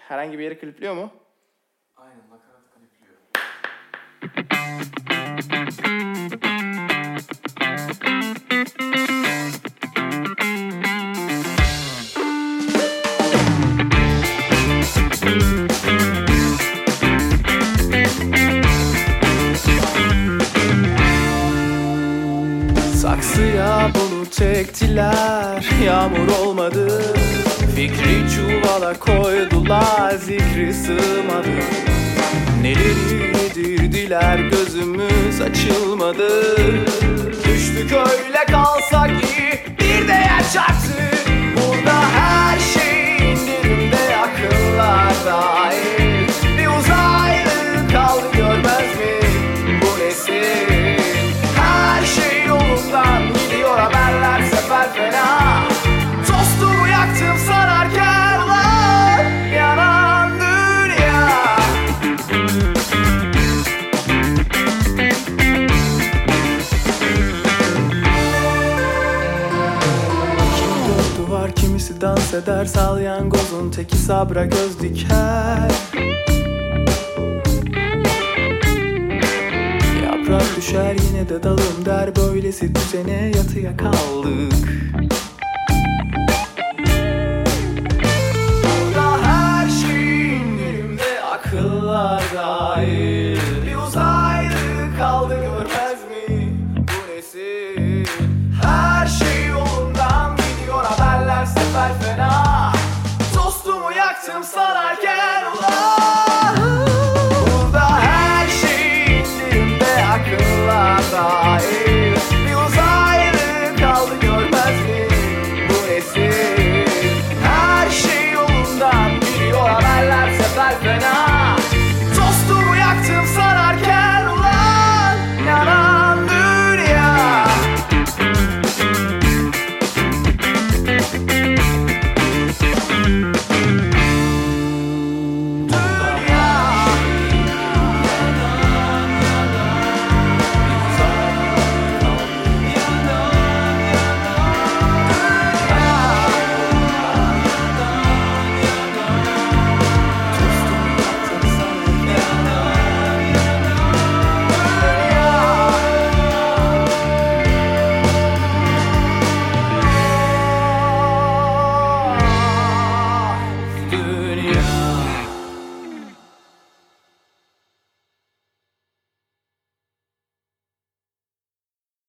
herhangi bir yere klipliyor mu? Aynen, nakarat klipliyor. Saksıya bulut ektiler, yağmur olmadı. Fikri çuvala koydular, zikri sığmadı. Neleri yedirdiler, gözümüz açılmadı. Düştük öyle kalsak iyi, bir de yer çarptı. Burada her şey indirimde, akıllar dahil. Bir uzaylı kaldı, görmez mi bu nesil? Her şey yolundan gidiyor, haberler sefer fena. Tostumu yaktım sanarken var yanan dünya. Kimi dört duvar, kimisi dans eder, salyangozun teki sabra göz diker. Yaprak düşer yine de dalım der, böylesi düzene yatıya kaldık.